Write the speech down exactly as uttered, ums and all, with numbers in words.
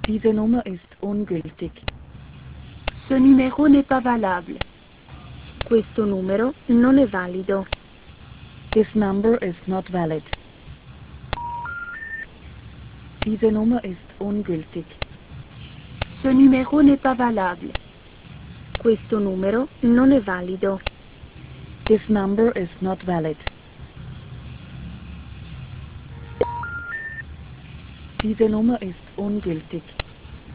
Diese Nummer ist ungültig. Ce numéro n'est pas valable. Questo numero non è valido. This number is not valid. Diese Nummer ist ungültig. Ce numéro n'est pas valable. Questo numero non è valido. This number is not valid. Diese Nummer ist ungültig.